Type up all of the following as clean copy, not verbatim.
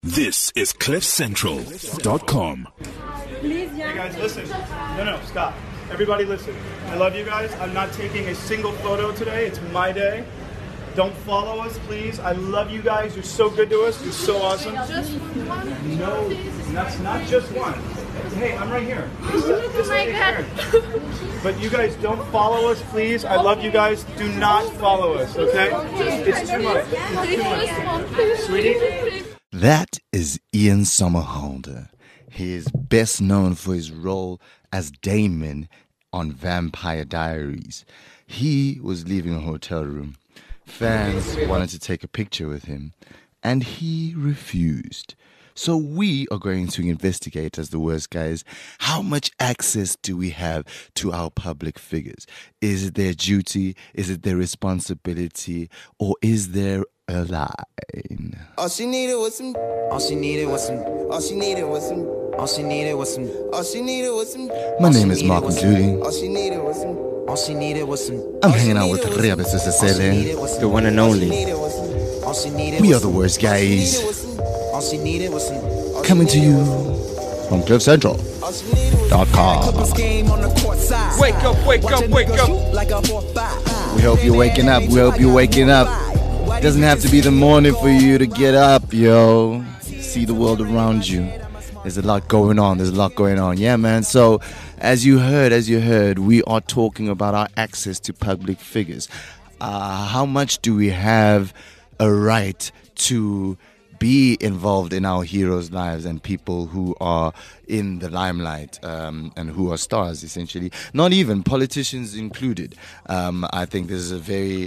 This is CliffCentral.com. Hey guys, listen. No, stop. Everybody listen. I love you guys. I'm not taking a single photo today. It's my day. Don't follow us, please. I love you guys. You're so good to us. You're so awesome. Just one. No, that's not just one. Hey, I'm right here. This my God. But you guys don't follow us, please. I love you guys. Do not follow us, okay? It's too much. It's too much. Sweetie? That is Ian Somerhalder. He is best known for his role as Damon on Vampire Diaries. He was leaving a hotel room. Fans wanted to take a picture with him, and he refused. So we are going to investigate, as the worst guys, how much access do we have to our public figures? Is it their duty? Is it their responsibility? Or is there a line? All she needed was some. All she needed was some. All she needed was some. All she needed was some. All she needed was some. My name is Mark Judy. All she needed was some. All she needed was some. I'm hanging out with Riabe Sesele, the one and only. We are the worst guys. All she needed was some. Coming to you from CliffCentral.com. Wake up, wake up, wake up. We hope you're waking up. We hope you're waking up. It doesn't have to be the morning for you to get up, yo. See the world around you. There's a lot going on. Yeah, man. So, as you heard, we are talking about our access to public figures. How much do we have a right to be involved in our heroes' lives and people who are in the limelight and who are stars, essentially? Not even politicians included. I think this is a very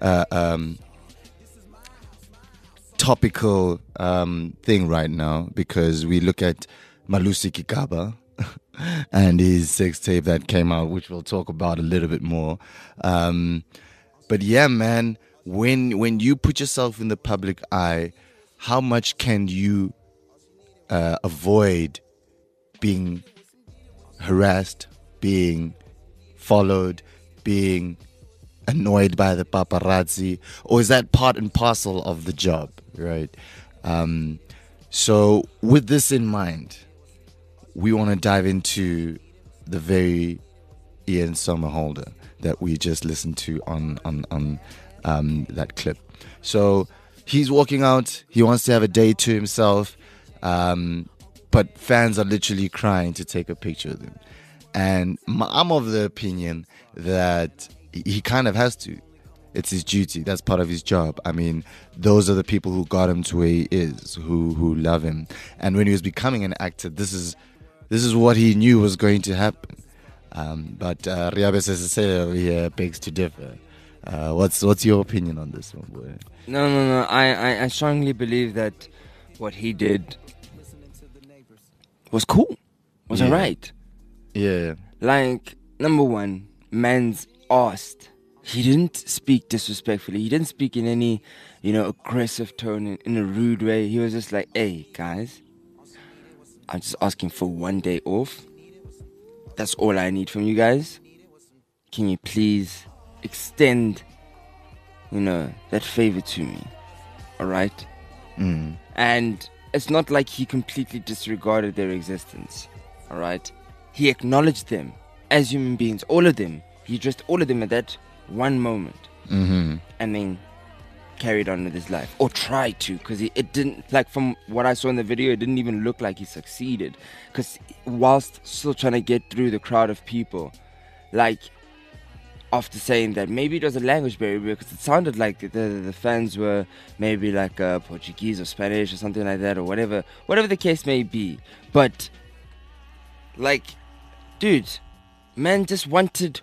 topical thing right now, because we look at Malusi Kigaba and his sex tape that came out, which we'll talk about a little bit more. But yeah, man, when you put yourself in the public eye, how much can you avoid being harassed, being followed, being annoyed by the paparazzi? Or is that part and parcel of the job, right? So with this in mind, we want to dive into the very Ian Somerhalder that we just listened to on that clip. So he's walking out. He wants to have a day to himself, but fans are literally crying to take a picture with him. And I'm of the opinion that he kind of has to. It's his duty. That's part of his job. I mean, those are the people who got him to where he is, who love him. And when he was becoming an actor, this is what he knew was going to happen. But Riabe Sesele over here begs to differ. What's your opinion on this one, boy? No. I strongly believe that what he did was cool. Was alright. Yeah. Like, number one, man's asked. He didn't speak disrespectfully. He didn't speak in any, aggressive tone, in a rude way. He was just like, hey, guys, I'm just asking for one day off. That's all I need from you guys. Can you please extend, that favor to me? All right? And it's not like he completely disregarded their existence. All right? He acknowledged them as human beings, all of them. He addressed all of them at that one moment. And then carried on with his life, or tried to, because it didn't, like, from what I saw in the video, it didn't even look like he succeeded, because whilst still trying to get through the crowd of people, like, after saying that maybe it was a language barrier, because it sounded like the fans were maybe like Portuguese or Spanish or something like that, or whatever the case may be. But, like, dude, man just wanted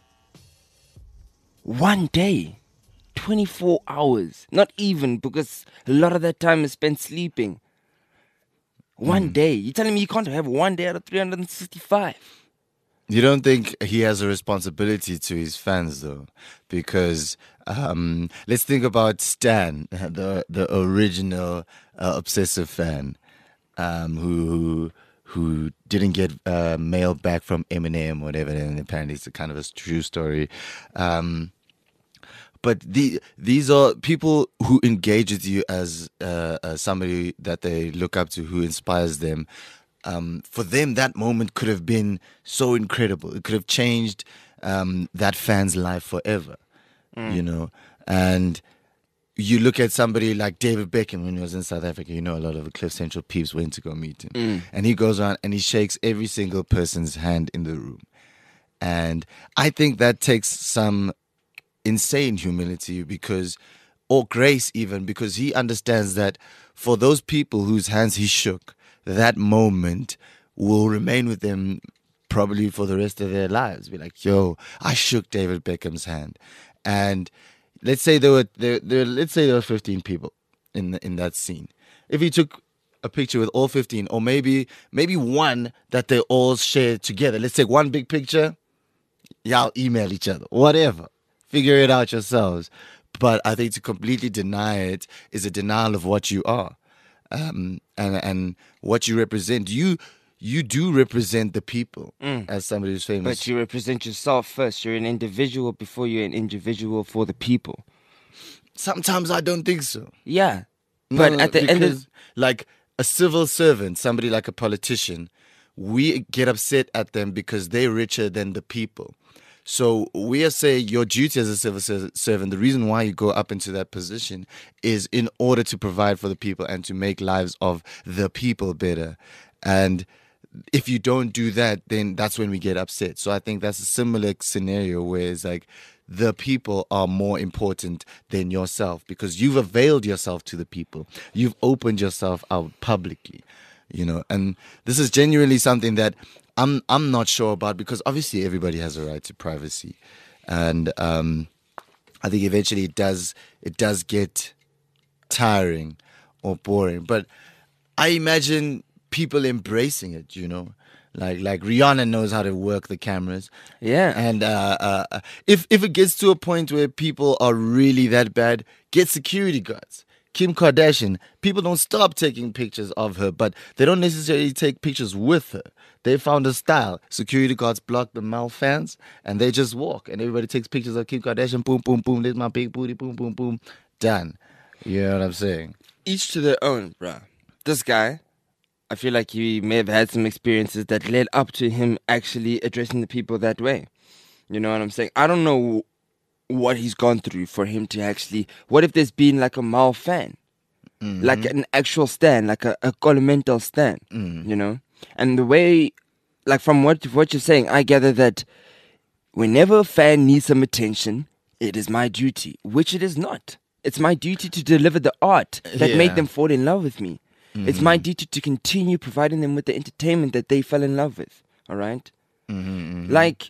one day, 24 hours, not even, because a lot of that time is spent sleeping. One day. You're telling me you can't have one day out of 365? You don't think he has a responsibility to his fans, though? Because let's think about Stan, the original obsessive fan, who didn't get mail back from Eminem or whatever, and apparently it's a kind of a true story. but these are people who engage with you as somebody that they look up to, who inspires them. For them, that moment could have been so incredible. It could have changed that fan's life forever, you know. And you look at somebody like David Beckham when he was in South Africa. You know, a lot of the Cliff Central peeps went to go meet him. And he goes around and he shakes every single person's hand in the room. And I think that takes some insane humility or grace even, because he understands that for those people whose hands he shook, that moment will remain with them probably for the rest of their lives. Be like, yo, I shook David Beckham's hand. And let's say there were 15 people in that scene. If he took a picture with all 15, or maybe one that they all shared together. Let's take one big picture. Y'all email each other, whatever. Figure it out yourselves. But I think to completely deny it is a denial of what you are, and what you represent. You do represent the people as somebody who's famous. But you represent yourself first. You're an individual before you're an individual for the people. Sometimes I don't think so. Yeah. But at the end of... Like a civil servant, somebody like a politician, we get upset at them because they're richer than the people. So we are saying your duty as a civil servant, the reason why you go up into that position is in order to provide for the people and to make lives of the people better. And if you don't do that, then that's when we get upset. So I think that's a similar scenario where it's like the people are more important than yourself, because you've availed yourself to the people. You've opened yourself out publicly, you know. And this is genuinely something that I'm not sure about, because obviously everybody has a right to privacy, and I think eventually it does get tiring or boring. But I imagine people embracing it, you know, like Rihanna knows how to work the cameras. Yeah. And if it gets to a point where people are really that bad, get security guards. Kim Kardashian, people don't stop taking pictures of her, but they don't necessarily take pictures with her. They found a style. Security guards block the male fans, and they just walk, and everybody takes pictures of Kim Kardashian. Boom, boom, boom. There's my big booty. Boom, boom, boom. Done. You know what I'm saying? Each to their own, bruh. This guy, I feel like he may have had some experiences that led up to him actually addressing the people that way. You know what I'm saying? I don't know what he's gone through for him to actually... What if there's been like a male fan? Mm-hmm. Like an actual stan, like a mental stan, you know? And the way, like from what you're saying, I gather that whenever a fan needs some attention, it is my duty, which it is not. It's my duty to deliver the art that made them fall in love with me. Mm-hmm. It's my duty to continue providing them with the entertainment that they fell in love with, all right? Mm-hmm. Like,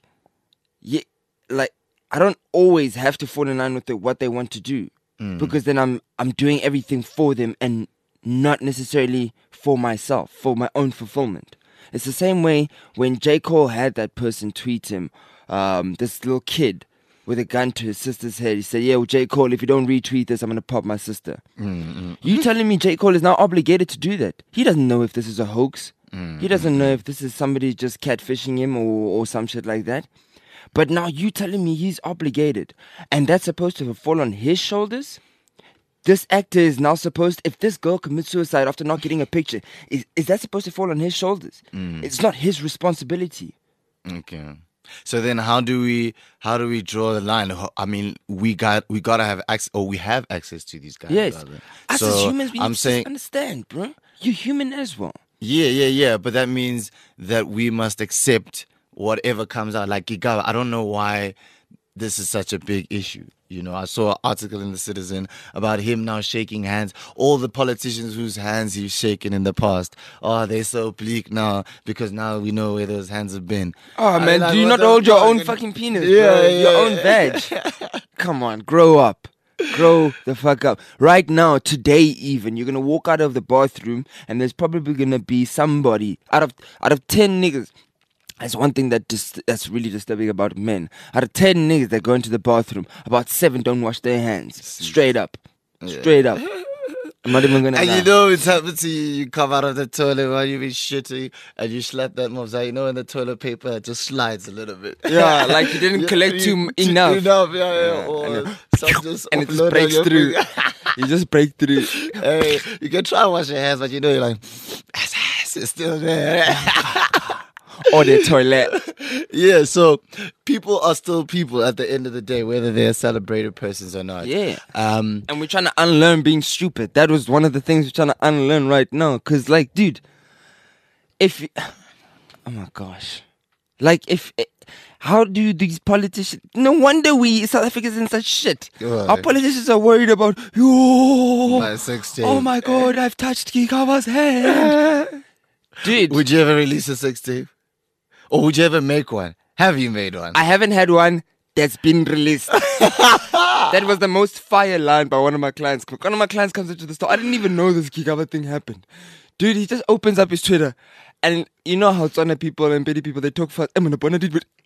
I don't always have to fall in line with what they want to do, because then I'm doing everything for them and not necessarily for myself, for my own fulfillment. It's the same way when J. Cole had that person tweet him, this little kid with a gun to his sister's head. He said, "Yo, J. Cole, if you don't retweet this, I'm going to pop my sister." You telling me J. Cole is now obligated to do that? He doesn't know if this is a hoax. He doesn't know if this is somebody just catfishing him or some shit like that. But now you telling me he's obligated, and that's supposed to fall on his shoulders? This actor is now supposed, if this girl commits suicide after not getting a picture, is that supposed to fall on his shoulders? It's not his responsibility. Okay. So then how do we draw the line? I mean, we gotta have access, or we have access to these guys. Yes. Rather. Us as humans, we need to understand, bro. You're human as well. Yeah. But that means that we must accept whatever comes out. Like Gigawa, I don't know why this is such a big issue. You know, I saw an article in The Citizen about him now shaking hands. All the politicians whose hands he's shaken in the past, they're so bleak now because now we know where those hands have been. Oh, man, do you not hold your own fucking penis, bro? Your own veg. Come on, grow up. Grow the fuck up. Right now, today even, you're going to walk out of the bathroom and there's probably going to be somebody out of 10 niggas. That's one thing that's really disturbing about men. Out of 10 niggas that go into the bathroom, about 7 don't wash their hands. Straight up. I'm not even gonna And lie. you know it's happened to you. You come out of the toilet while you be shitting and you slap that mobs out. You know, and the toilet paper just slides a little bit. Yeah, like you didn't collect enough. Enough, yeah. Yeah, Or some just and it just offload on breaks your through. finger. You just break through. Hey, you can try and wash your hands, but you know you're like, it's still there. Or the toilet. Yeah, so people are still people at the end of the day, whether they're celebrated persons or not. Yeah. Um, And we're trying to unlearn being stupid. That was one of the things we're trying to unlearn right now. Because, like, dude, if you, oh my gosh. Like, how do these politicians, no wonder we South Africans in such shit. Right. Our politicians are worried about, yo, by 16. oh my God, I've touched Gikawa's hand. Dude, Would you ever release a 16? Or would you ever make one? Have you made one? I haven't had one that's been released. That was the most fire line by one of my clients. One of my clients comes into the store. I didn't even know this Gikawa thing happened. Dude, he just opens up his Twitter. And you know how Tswana people and Pedi people, they talk fast. I'm trying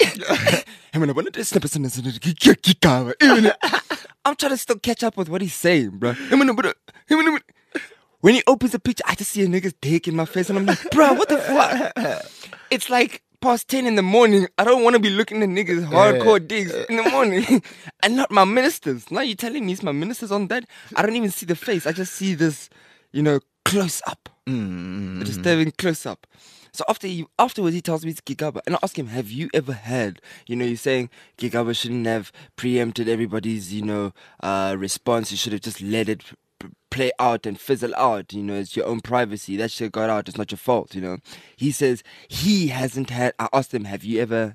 to still catch up with what he's saying, bro. When he opens a picture, I just see a nigga's dick in my face. And I'm like, bro, what the fuck? It's like past 10 in the morning. I don't want to be looking at niggas hardcore dicks in the morning. And not my ministers. Now you're telling me it's my ministers on that? I don't even see the face. I just see this, close up. A disturbing close up. So afterwards he tells me it's Gigaba. And I ask him, have you ever had, you're saying Gigaba shouldn't have preempted everybody's, response. You should have just let it play out and fizzle out, it's your own privacy. That shit got out, it's not your fault, He says he hasn't had, I asked him, have you ever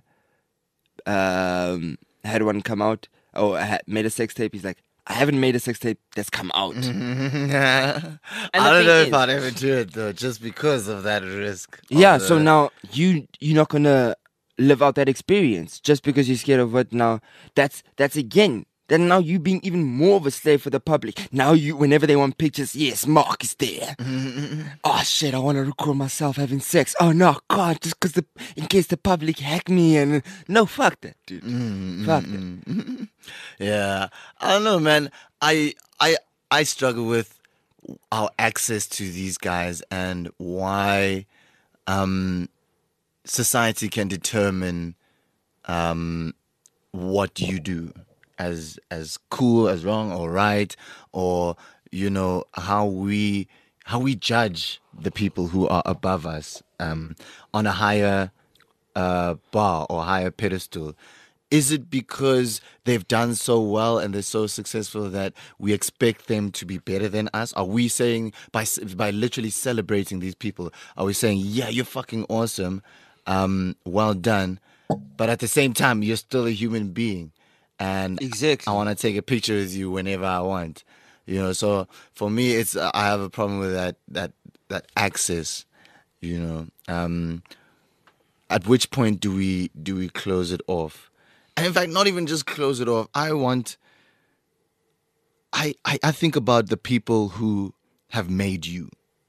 had one come out or made a sex tape? He's like, I haven't made a sex tape that's come out. I don't know if I'd ever do it though, just because of that risk. Yeah, so now you're not gonna live out that experience just because you're scared of what now. That's again. Then now you being even more of a slave for the public. Now whenever they want pictures, yes, Mark is there. Oh shit, I want to record myself having sex. Oh no, God, just because in case the public hack me and no, fuck that, dude. Fuck that. Yeah, I don't know, man. I struggle with our access to these guys and why society can determine what you do as cool, as wrong or right, or how we judge the people who are above us on a higher bar or higher pedestal. Is it because they've done so well and they're so successful that we expect them to be better than us? Are we saying, by literally celebrating these people, are we saying, yeah, you're fucking awesome, well done, but at the same time, you're still a human being, and exactly. I want to take a picture with you whenever I want, So for me, it's I have a problem with that access, At which point do we close it off? And in fact, not even just close it off. I think about the people who have made you.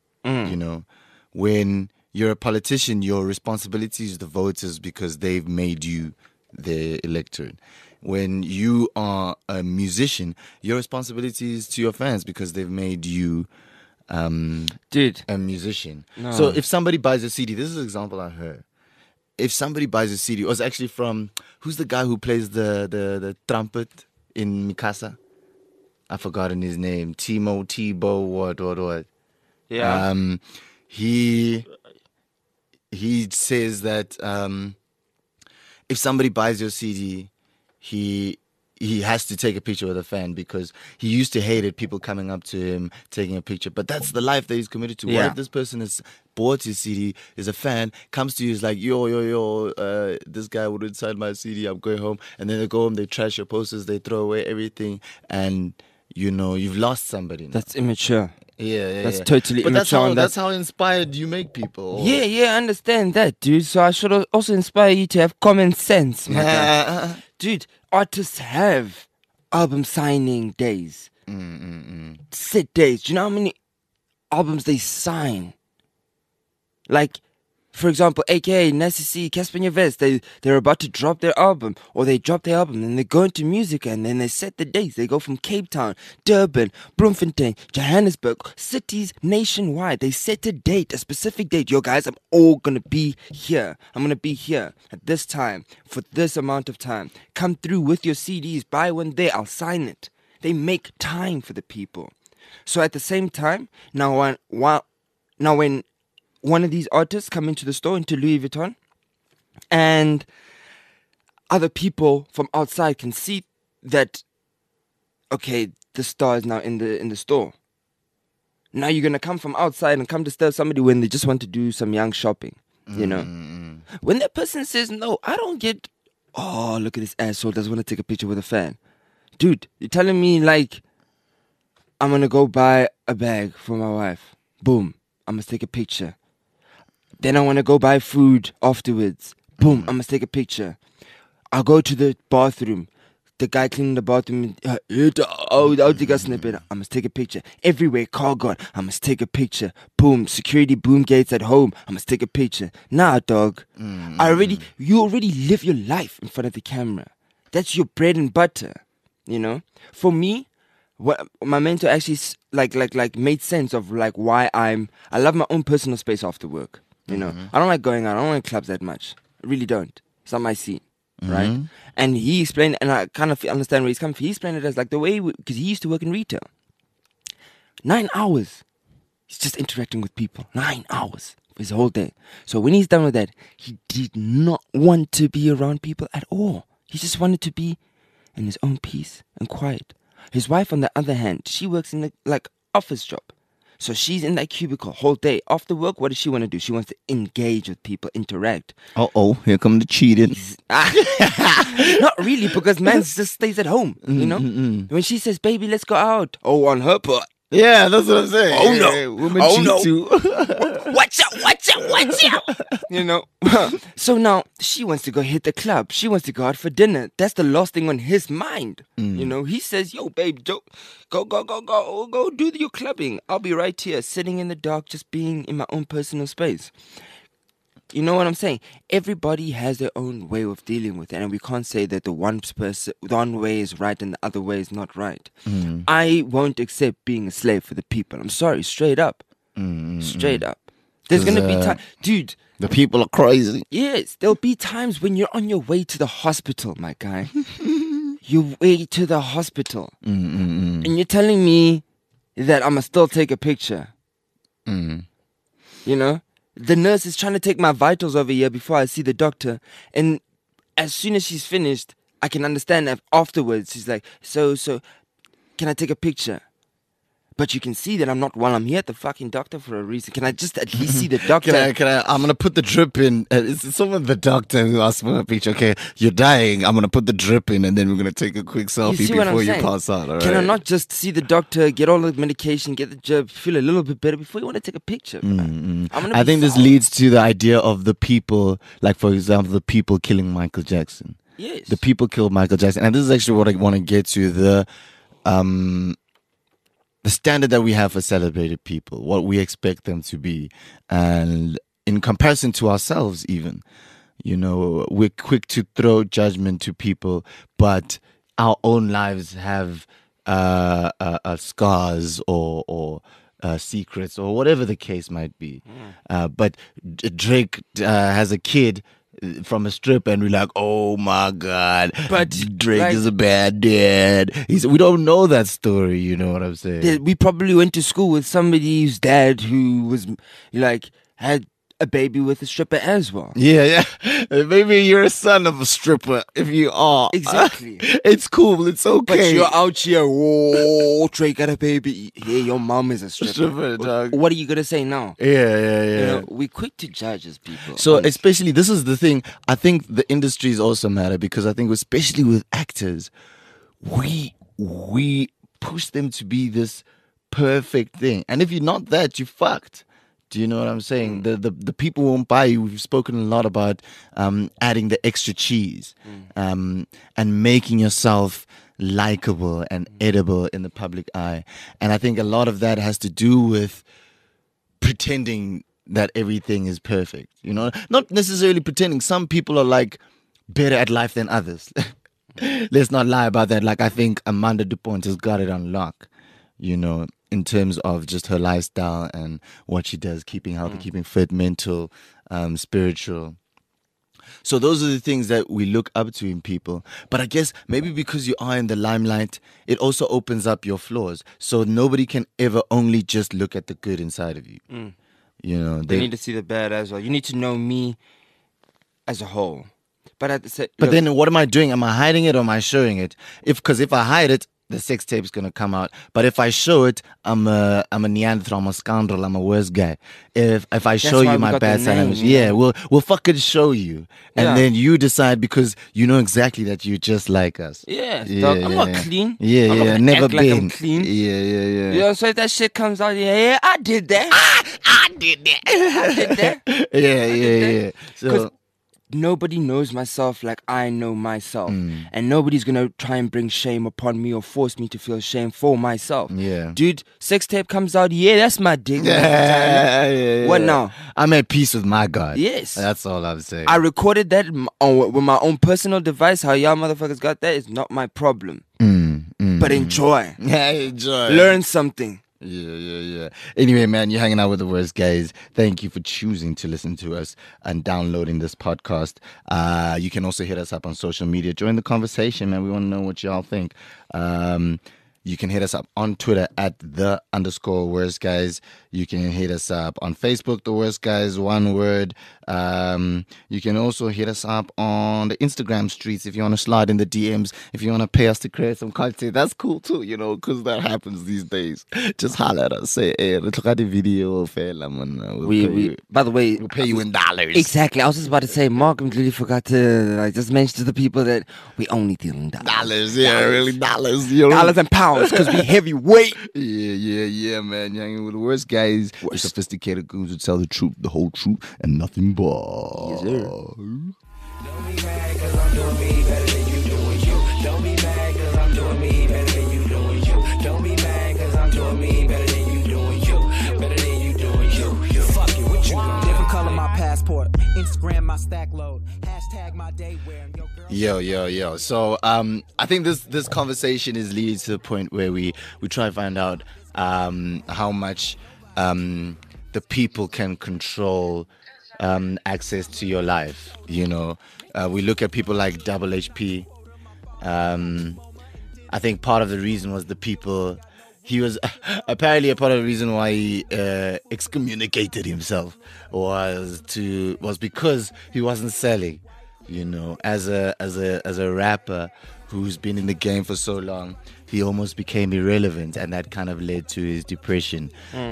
When you're a politician, your responsibility is the voters because they've made you their electorate. When you are a musician, your responsibility is to your fans because they've made you dude, a musician. No. So if somebody buys a CD, this is an example I heard. If somebody buys a CD, it was actually from, who's the guy who plays the trumpet in Mikasa? I've forgotten his name. Tebow, what? Yeah. He says that if somebody buys your CD, he has to take a picture with a fan because he used to hate it, people coming up to him, taking a picture. But that's the life that he's committed to. Yeah. What if this person has bought his CD, is a fan, comes to you, is like, yo, this guy would inside my CD, I'm going home. And then they go home, they trash your posters, they throw away everything. And, you've lost somebody now. That's immature. Yeah. That's totally but immature. that's how inspired you make people. Yeah, I understand that, dude. So I should also inspire you to have common sense, my guy. Dude, artists have album signing days. Set days. Do you know how many albums they sign? Like, For example, AKA, Nasty C, Casper Nyovest, they're about to drop their album, or they drop their album, and they go into music, and then they set the dates. They go from Cape Town, Durban, Bloemfontein, Johannesburg, cities nationwide. They set a date, a specific date. Yo, guys, I'm all going to be here. I'm going to be here at this time for this amount of time. Come through with your CDs. Buy one there. I'll sign it. They make time for the people. So at the same time, now when one of these artists come into the store, into Louis Vuitton, and other people from outside can see that, okay, the star is now in the store. Now you're going to come from outside and come disturb somebody when they just want to do some young shopping, you know? When that person says, no, I don't get, oh, look at this asshole, doesn't want to take a picture with a fan. Dude, you're telling me, like, I'm going to go buy a bag for my wife. Boom, I must take a picture. Then I want to go buy food afterwards. Boom, I must take a picture. I'll go to the bathroom. The guy cleaning the bathroom, I must take a picture. Everywhere, car gone, I must take a picture. Boom, security boom gates at home, I must take a picture. Nah, dog. You already live your life in front of the camera. That's your bread and butter, you know? For me, what my mentor actually like made sense of like why I love my own personal space after work. You know, I don't like going out. I don't like clubs that much. I really don't. It's not my scene, right? And he explained, and I kind of understand where he's coming from. He explained it as like the way, because he used to work in retail. 9 hours. He's just interacting with people. 9 hours for his whole day. So when he's done with that, he did not want to be around people at all. He just wanted to be in his own peace and quiet. His wife, on the other hand, she works in the office job. So she's in that cubicle whole day. After work, what does she want to do? She wants to engage with people, interact. Here come the cheating. Not really, because man just stays at home, you know? When she says, baby, let's go out. Oh, on her part. Yeah, that's what I'm saying. Oh, no. Hey, women Oh, cheat no. too. Watch out. You know? So now she wants to go hit the club. She wants to go out for dinner. That's the last thing on his mind. You know, he says, yo, babe, go do your clubbing. I'll be right here, sitting in the dark, just being in my own personal space. You know what I'm saying? Everybody has their own way of dealing with it, and we can't say that the one way is right and the other way is not right. I won't accept being a slave for the people. I'm sorry, straight up. Straight up. There's going to be time. Dude. The people are crazy. Yes, there'll be times when you're on your way to the hospital, my guy. Your way to the hospital. And you're telling me that I must still take a picture. You know? The nurse is trying to take my vitals over here before I see the doctor. And as soon as she's finished, I can understand that afterwards. She's like, so, can I take a picture? But you can see that I'm not while I'm here at the fucking doctor for a reason. Can I just at least see the doctor? Can I? I'm gonna put the drip in. It's someone, the doctor, who asked for a picture. Okay, you're dying. I'm gonna put the drip in, and then we're gonna take a quick selfie before you pass out. All right? Can I not just see the doctor, get all the medication, get the jab, feel a little bit better before you want to take a picture? I think this leads to the idea of the people, like for example, the people killing Michael Jackson. Yes. The people killed Michael Jackson, and this is actually what I want to get to. The standard that we have for celebrated people, what we expect them to be, and in comparison to ourselves even, you know, we're quick to throw judgment to people, but our own lives have scars or secrets or whatever the case might be. But Drake has a kid from a strip, and we're like, oh my God, but Drake is a bad dad. We don't know that story, you know what I'm saying? We probably went to school with somebody's dad who was like had a baby with a stripper as well. Yeah. Maybe you're a son of a stripper. If you are, exactly, it's cool. It's okay. But you're out here. Oh, Drake got a baby. Yeah, your mom is a stripper. Dog. What are you gonna say now? Yeah. You know, we're quick to judge as people. So especially, this is the thing. I think the industries also matter, because I think especially with actors, we push them to be this perfect thing, and if you're not that, you're fucked. Do you know what I'm saying? The people won't buy you. We've spoken a lot about adding the extra cheese and making yourself likable and edible in the public eye. And I think a lot of that has to do with pretending that everything is perfect. You know, not necessarily pretending. Some people are like better at life than others. Let's not lie about that. Like, I think Amanda DuPont has got it on lock, you know, in terms of just her lifestyle and what she does, keeping healthy, keeping fit, mental, spiritual. So those are the things that we look up to in people. But I guess maybe because you are in the limelight, it also opens up your flaws. So nobody can ever only just look at the good inside of you. You know, They need to see the bad as well. You need to know me as a whole. But at the But then what am I doing? Am I hiding it or am I showing it? Because if I hide it, the sex tape's gonna come out. But if I show it, I'm a Neanderthal, I'm a scoundrel, I'm a worse guy. If I show why you we my got bad the side, name, yeah, we'll fucking show you, and Yeah. then you decide because you know exactly that you're just like us. Yeah, dog, I'm not clean. Yeah, I'm not yeah, gonna never act like been I'm clean. Yeah. You know, so if that shit comes out, yeah, I did that. I did that. yeah. Because So nobody knows myself like I know myself. And nobody's going to try and bring shame upon me or force me to feel shame for myself. Yeah. Dude, sex tape comes out, yeah, that's my dick. yeah. What now? I'm at peace with my God. Yes. That's all I'm saying. I recorded that with my own personal device. How y'all motherfuckers got that is not my problem. But enjoy. Yeah, enjoy. Learn something. Yeah. Anyway, man, you're hanging out with the worst guys. Thank you for choosing to listen to us and downloading this podcast. You can also hit us up on social media. Join the conversation, man. We want to know what y'all think. You can hit us up on Twitter at @the_worst guys. You can hit us up on Facebook, The Worst Guys, one word. You can also hit us up on the Instagram streets if you want to slide in the DMs, if you want to pay us to create some content. That's cool too, you know, because that happens these days. Just holler at us. Say, hey, look at the video, fella, man. By the way, We'll pay you in dollars. exactly. I was just about to say, Mark completely forgot to just mention to the people that we only deal in dollars. Dollars, yeah, really dollars. You know? Dollars and pounds, because we heavyweight. Yeah, man. You're hanging with the worst guys. The sophisticated goons who tell the truth, the whole truth, and nothing but. Yes, sir. Don't be mad cause I'm doing me better than you doing you. Don't be mad cause I'm doing me better than you doing you. Don't be mad cause I'm doing me better than you doing you. Better than you doing you. Fuck it, what you gonna do? Different color my passport. Instagram my stack load. Hashtag my day wearing your girl. Yo. So I think this conversation is leading to the point where we try to find out how much the people can control access to your life. You know, we look at people like Double HP. I think part of the reason was the people. He was apparently a part of the reason why he excommunicated himself was because he wasn't selling. You know, as a rapper who's been in the game for so long, he almost became irrelevant, and that kind of led to his depression.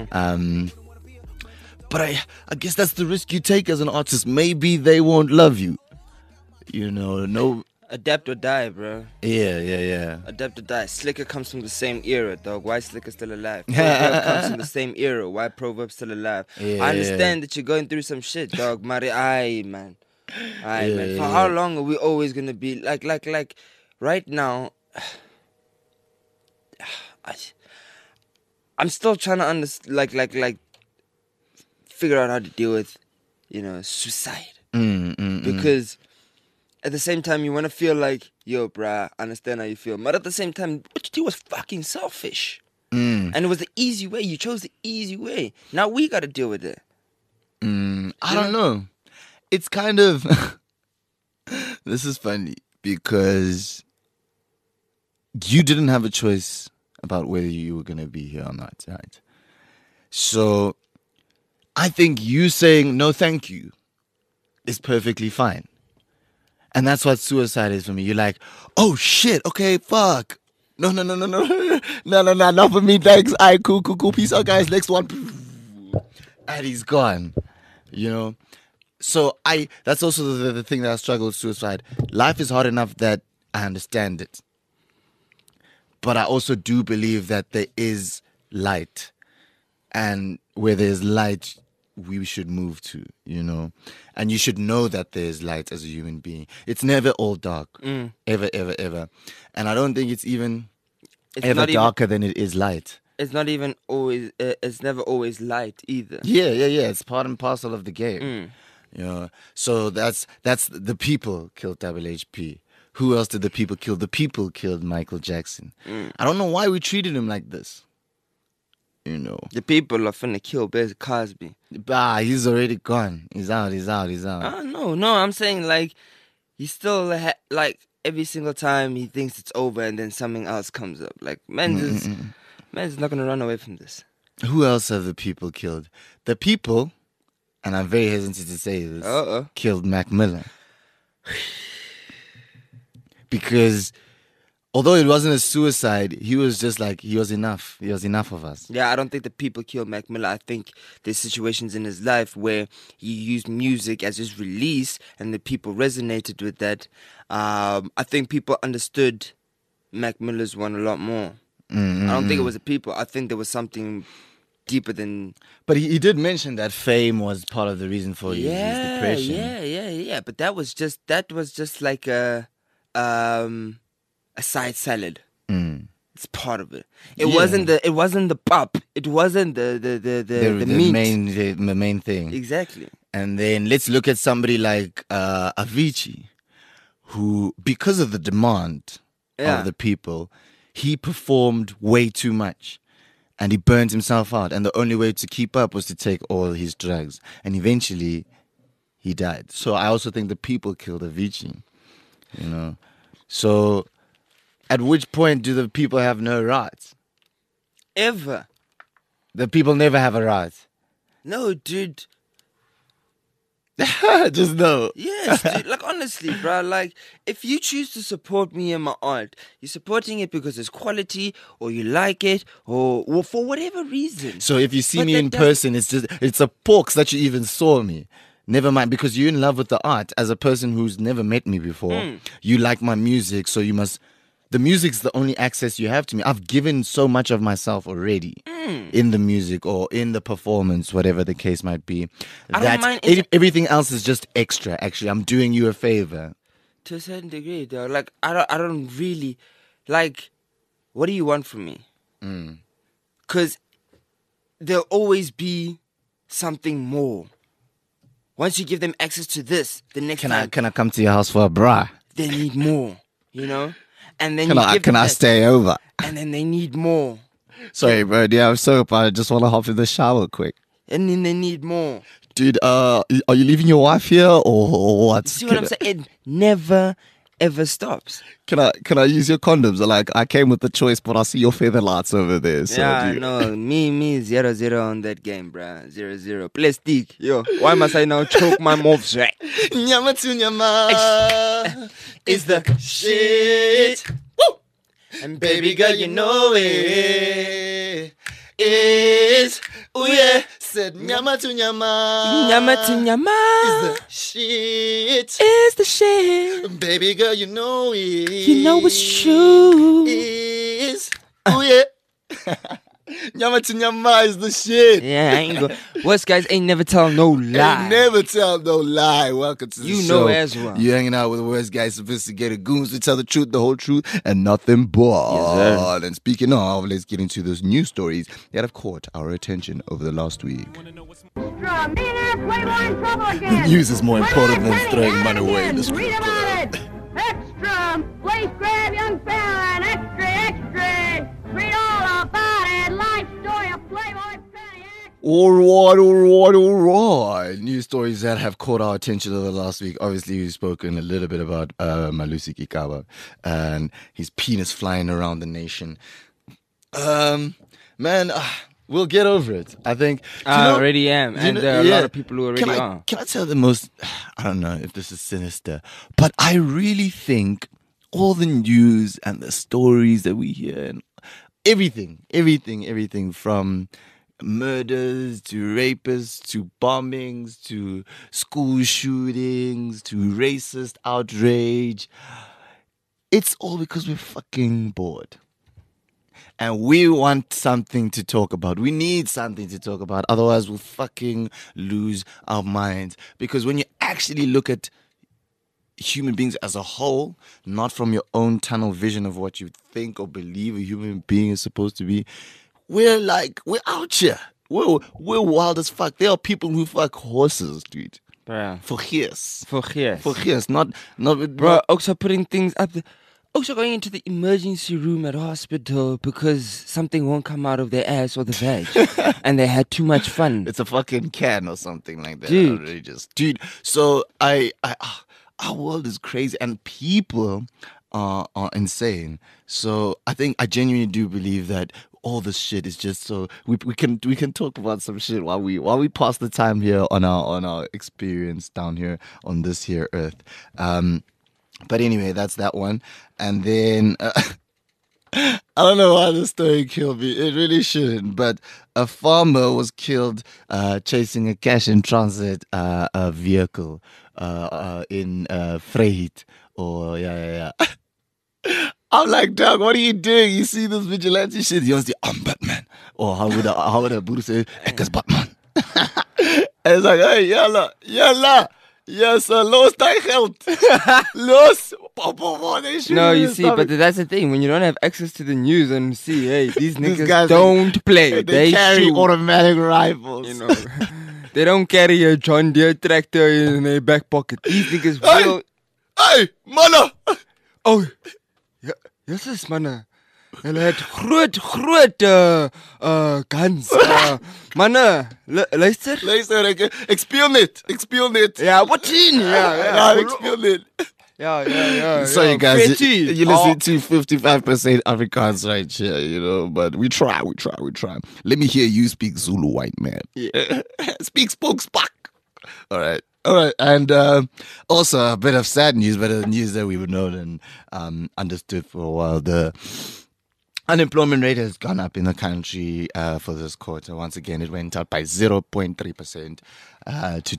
But I guess that's the risk you take as an artist. Maybe they won't love you. You know, no. Adapt or die, bro. Yeah. Adapt or die. Slicker comes from the same era, dog. Why is Slicker still alive? Proverb comes from the same era. Why Proverb still alive? Yeah, I understand that you're going through some shit, dog. Man. Man. For how long are we always gonna be like right now? I'm still trying to understand, figure out how to deal with, suicide. Because at the same time, you want to feel like, yo, bruh, I understand how you feel. But at the same time, what you did was fucking selfish. And it was the easy way. You chose the easy way. Now we got to deal with it. I don't know. It's kind of... This is funny because you didn't have a choice about whether you were going to be here or not, right? So I think you saying no thank you is perfectly fine. And that's what suicide is for me. You're like, oh shit, okay, fuck. No, not for me, thanks. All right, cool. Peace out, guys. Next one. And he's gone, you know? So that's also the thing that I struggle with suicide. Life is hard enough that I understand it. But I also do believe that there is light. And where there's light, we should move to, you know? And you should know that there's light as a human being. It's never all dark. Ever. And I don't think it's even ever darker than it is light. it's not even always. It's never always light either. Yeah. It's part and parcel of the game. You know, so that's the people killed Double HP. Who else did the people kill? The people killed Michael Jackson. I don't know why we treated him like this. You know, The people are finna kill Bill Cosby. he's already gone. He's out. No. I'm saying like he still like every single time he thinks it's over and then something else comes up. Like man's not gonna run away from this. Who else have the people killed? The people, and I'm very hesitant to say this, killed Mac Miller. Because although it wasn't a suicide, he was just like, he was enough. He was enough of us. Yeah, I don't think the people killed Mac Miller. I think there's situations in his life where he used music as his release and the people resonated with that. I think people understood Mac Miller's one a lot more. I don't think it was the people. I think there was something deeper than... But he did mention that fame was part of the reason for his depression. Yeah. But that was just like a side salad. It's part of it. It wasn't the pop. It wasn't the meat. The main thing. Exactly. And then let's look at somebody like Avicii, who, because of the demand of the people, he performed way too much. And he burned himself out. And the only way to keep up was to take all his drugs. And eventually, he died. So I also think the people killed Avicii. You know? So, at which point do the people have no rights? Ever. The people never have a right. No, dude. Just no. Yes, dude. Like, honestly, bro. Like, if you choose to support me and my art, you're supporting it because it's quality, or you like it, or for whatever reason. So if you see me in person, it's a porks that you even saw me. Never mind, because you're in love with the art. As a person who's never met me before, you like my music, so you must... The music's the only access you have to me. I've given so much of myself already in the music or in the performance, whatever the case might be. Everything else is just extra, actually. I'm doing you a favor. To a certain degree, though. Like, I don't really... Like, what do you want from me? Because there'll always be something more. Once you give them access to this, the next time... Can I come to your house for a bra? They need more, you know? And then can I stay over? And then they need more. Sorry, bro. Yeah, I'm so I just want to hop in the shower quick. And then they need more. Dude, are you leaving your wife here or what? See what I'm saying? It never, ever stops. Can I use your condoms? Like, I came with the choice, but I see your feather lights over there. So yeah, no, me 0-0 on that game, bruh. 0-0. Plastic. Yo, why must I now choke my mouth? Nyama to nyama is the shit. Woo! And baby girl, you know it is. Oh yeah, said nyama to nyama. Nyama to nyama is the shit. Is the shit. Baby girl, you know it. You know it's true. Is. Oh yeah. Nyama to nyama is the shit. Yeah, I ain't go. Worst guys ain't never tell no lie. Ain't never tell no lie. Welcome to the show. You know as well. You hanging out with the worst guys, sophisticated goons who tell the truth, the whole truth, and nothing but. Yes, and speaking of, let's get into those news stories that have caught our attention over the last week. The news is more important than throwing money away in the street. Read about it. Extra, place grab young fella, and extra. Read all about it. Life story of Playboy Penny. All right. News stories that have caught our attention over the last week. Obviously, we've spoken a little bit about Malusi Gigaba and his penis flying around the nation. We'll get over it. I think. I already am. And there are a lot of people who already are. Can I tell the most, I don't know if this is sinister, but I really think all the news and the stories that we hear and everything from murders to rapists to bombings to school shootings to racist outrage, it's all because we're fucking bored. And we want something to talk about. We need something to talk about. Otherwise, we'll fucking lose our minds. Because when you actually look at human beings as a whole, not from your own tunnel vision of what you think or believe a human being is supposed to be, we're out here. We're wild as fuck. There are people who fuck horses, dude. Bro. For years. For years. For years. Not Bro, also putting things up. Also going into the emergency room at hospital because something won't come out of their ass or the veg. And they had too much fun. It's a fucking can or something like that. Dude. Outrageous. Dude, so our world is crazy and people are insane. So I genuinely do believe that all this shit is just so we can talk about some shit while we pass the time here on our experience down here on this here earth. But anyway, that's that one. And then I don't know why this story killed me. It really shouldn't. But a farmer was killed chasing a cash in transit vehicle in Vryheid. Or yeah. I'm like, dog, what are you doing? You see this vigilante shit? You want to say, I'm Batman. Or how would a Buddha say, ek is Batman. And it's like, hey, yalla. Yes, los thy geld. Los. No, you see, but that's the thing. When you don't have access to the news and see, hey, these niggas guys, don't play. They carry shoot. automatic rifles. You know, they don't carry a John Deere tractor in their back pocket. These niggas will. Hey, manna. Oh, yes, is manna. Hulle het groot guns. Manne, luister. Luister, ek speel net. Ja, wat sien? Ja, ek speel net. Yeah. Sorry, guys. Pretty. You listen to 55% Afrikaans right here, you know, but we try. Let me hear you speak Zulu, white man. Yeah. Speak Spak. All right. And also a bit of sad news, but the news that we would know and understood for a while. The unemployment rate has gone up in the country for this quarter. Once again, it went up by 0.3% to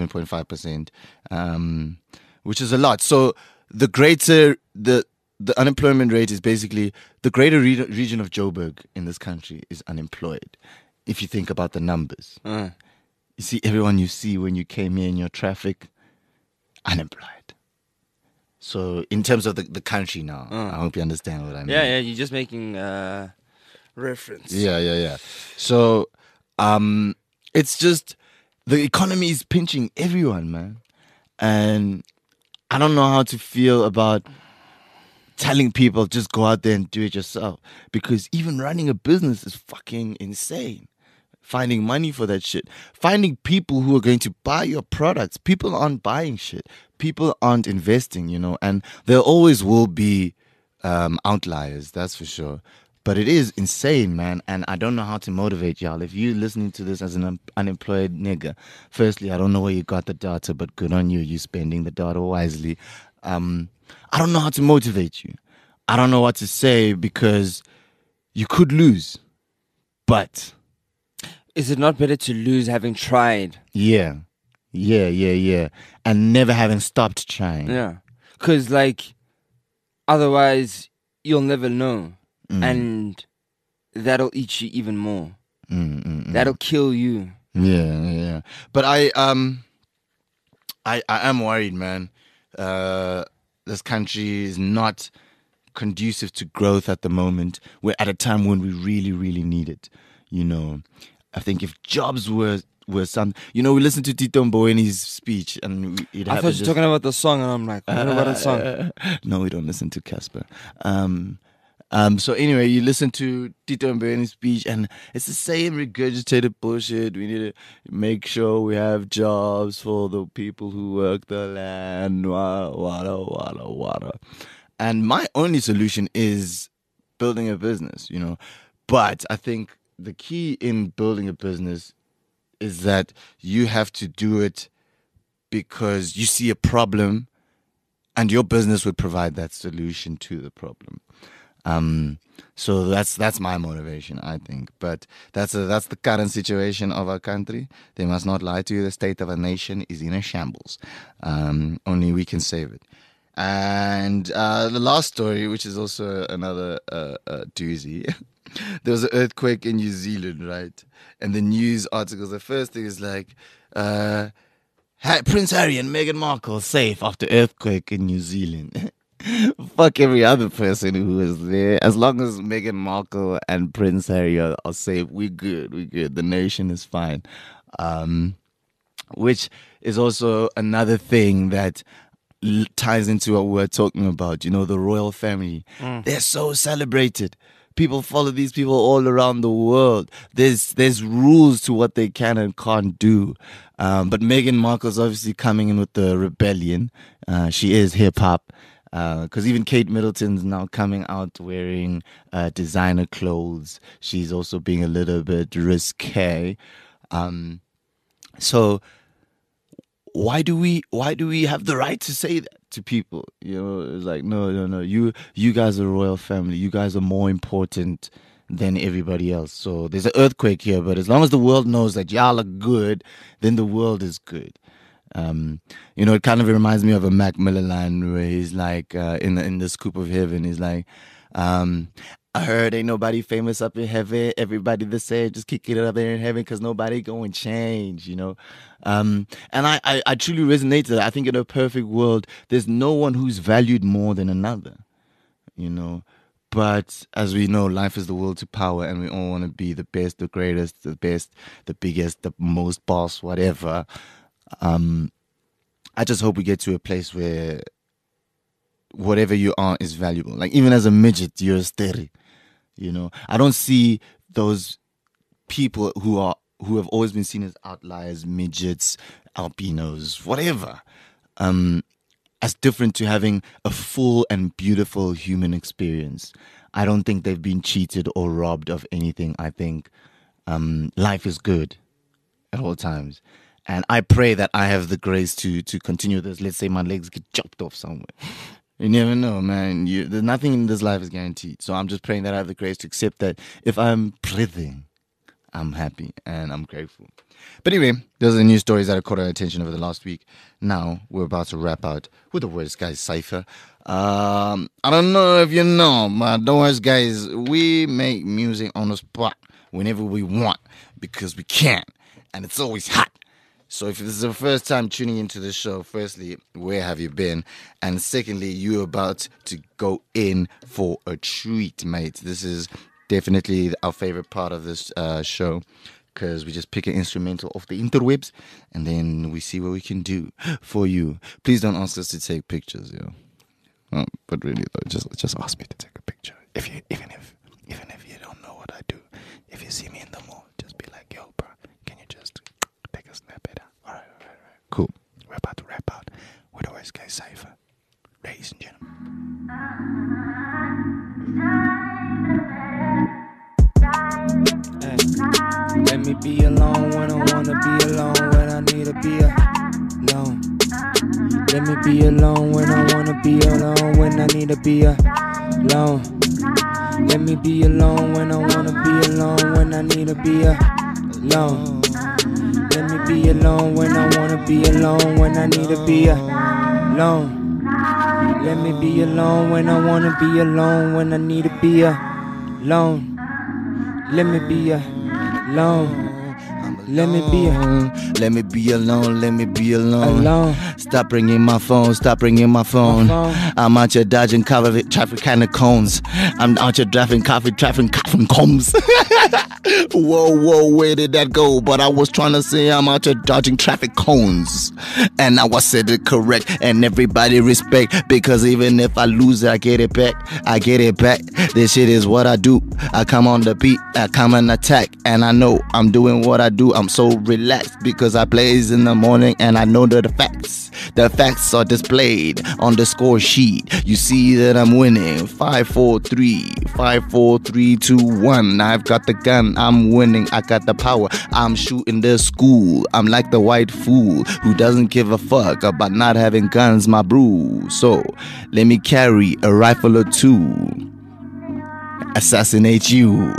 27.5%, which is a lot. So the unemployment rate is basically the greater region of Joburg in this country is unemployed. If you think about the numbers, you see everyone you see when you came here in your traffic, unemployed. So in terms of the country now, I hope you understand what I mean. Yeah, you're just making reference. Yeah. So it's just the economy is pinching everyone, man. And I don't know how to feel about telling people just go out there and do it yourself. Because even running a business is fucking insane. Finding money for that shit. Finding people who are going to buy your products. People aren't buying shit. People aren't investing, you know. And there always will be outliers, that's for sure. But it is insane, man. And I don't know how to motivate y'all. If you're listening to this as an unemployed nigga, firstly, I don't know where you got the data, but good on you. You're spending the data wisely. I don't know how to motivate you. I don't know what to say because you could lose. But is it not better to lose having tried? Yeah. And never having stopped trying. Yeah. Because, otherwise, you'll never know. And that'll eat you even more. That'll kill you. Yeah. But I am worried, man. This country is not conducive to growth at the moment. We're at a time when we really, really need it. You know, I think if jobs were some, you know, we listened to Tito Mbowene's speech and I thought you were talking about the song and I'm like, what about the song? No, we don't listen to Casper. So anyway, you listen to Tito Mbowene's speech and it's the same regurgitated bullshit. We need to make sure we have jobs for the people who work the land. Wada. And my only solution is building a business, you know. But I think the key in building a business is that you have to do it because you see a problem and your business would provide that solution to the problem. So that's my motivation, I think. But that's the current situation of our country. They must not lie to you. The state of a nation is in a shambles. Only we can save it. And the last story, which is also another doozy. There was an earthquake in New Zealand, right? And the news articles, the first thing is like, Prince Harry and Meghan Markle safe after earthquake in New Zealand. Fuck every other person who is there. As long as Meghan Markle and Prince Harry are safe, we're good. We're good. The nation is fine. Which is also another thing that ties into what we're talking about. You know, the royal family. They're so celebrated. People follow these people all around the world. There's rules to what they can and can't do. But Meghan Markle's obviously coming in with the rebellion. She is hip hop. Because even Kate Middleton's now coming out wearing designer clothes. She's also being a little bit risque. So why do we have the right to say that to people? You know, it's like no. You guys are a royal family. You guys are more important than everybody else. So there's an earthquake here, but as long as the world knows that y'all are good, then the world is good. You know, it kind of reminds me of a Mac Miller line where he's like, in the Scoop of Heaven, he's like, I heard ain't nobody famous up in heaven. Everybody the same, just kick it up there in heaven because nobody going to change, you know. And I truly resonate to that. I think in a perfect world, there's no one who's valued more than another, you know. But as we know, life is the will to power, and we all want to be the best, the greatest, the best, the biggest, the most boss, whatever. I just hope we get to a place where whatever you are is valuable. Like even as a midget, you're a steri. You know, I don't see those people who have always been seen as outliers, midgets, albinos, whatever, as different to having a full and beautiful human experience. I don't think they've been cheated or robbed of anything. I think life is good at all times. And I pray that I have the grace to continue this. Let's say my legs get chopped off somewhere. You never know, man. There's nothing in this life is guaranteed. So I'm just praying that I have the grace to accept that if I'm breathing, I'm happy and I'm grateful. But anyway, those are the news stories that have caught our attention over the last week. Now we're about to wrap out with the Words Guys Cypher. I don't know if you know, but the Words Guys, we make music on the spot whenever we want because we can. And it's always hot. So if this is the first time tuning into the show, firstly, where have you been? And secondly, you're about to go in for a treat, mate. This is definitely our favorite part of this show because we just pick an instrumental off the interwebs and then we see what we can do for you. Please don't ask us to take pictures, you know. But really, though, just ask me to take a picture. Even if you don't know what I do, if you see me in the mall, just be like, yo, bro, can you just take a snap at it? All right. Cool. We're about to wrap out with the West Guy Cypher. Ladies and gentlemen. Hey, let me be alone when I wanna be alone, when I need to be alone. Let me be alone when I wanna be alone, when I need to be alone. Let me be alone when I wanna be alone, when I need to be alone. Let me be alone when I wanna be alone, when I need to be alone. Let me be alone when I wanna be alone, when I need to be alone. Let me be alone. Let me be alone. Let me be alone. Let me be alone. Stop ringing my phone. Stop ringing my phone. I'm out here dodging traffic kind of cones. I'm out here driving traffic cones. Whoa, where did that go? But I was trying to say I'm out here dodging traffic cones. And now I said it correct. And everybody respect. Because even if I lose it, I get it back. This shit is what I do. I come on the beat. I come and attack. And I know I'm doing what I do. I'm so relaxed because I blaze in the morning and I know that the facts are displayed on the score sheet. You see that I'm winning. 5, 4, 3, 2, 1. I've got the gun. I'm winning. I got the power. I'm shooting the school. I'm like the white fool who doesn't give a fuck about not having guns, my brew. So let me carry a rifle or two. Assassinate you.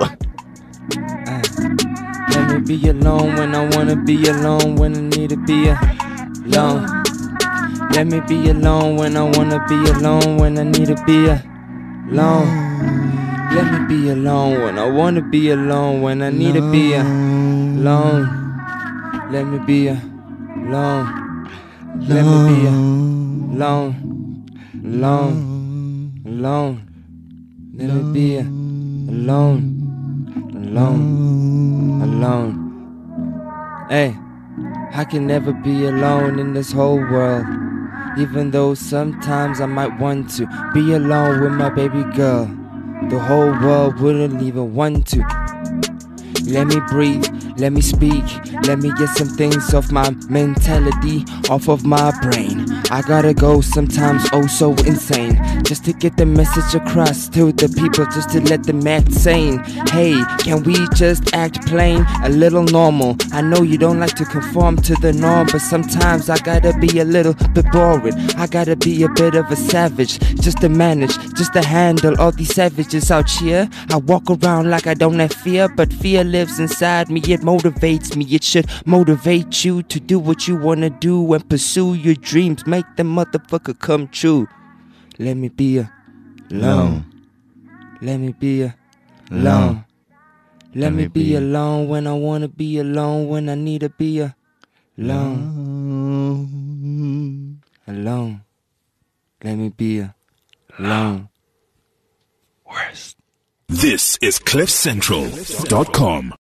Let me be alone when I wanna be alone, when I need to be alone. Let me be alone when I wanna be alone, when I need to be alone. Let me be alone when I wanna be alone, when I need to be alone. Let me be alone. Let me be alone. alone. Let me be alone. Alone. Hey, I can never be alone in this whole world. Even though sometimes I might want to be alone with my baby girl. The whole world wouldn't even want to. Let me breathe, let me speak, let me get some things off my mentality, off of my brain. I gotta go sometimes oh so insane, just to get the message across to the people, just to let them act sane. Hey, can we just act plain, a little normal? I know you don't like to conform to the norm, but sometimes I gotta be a little bit boring. I gotta be a bit of a savage, just to manage, just to handle all these savages out here. I walk around like I don't have fear, but fear lives inside me. It motivates me. It should motivate you to do what you wanna do and pursue your dreams. Make them motherfucker come true. Let me be alone. Let me be alone. Let me be alone when I wanna be alone, when I need to be alone. Alone. Let me be alone. This is CliffCentral.com.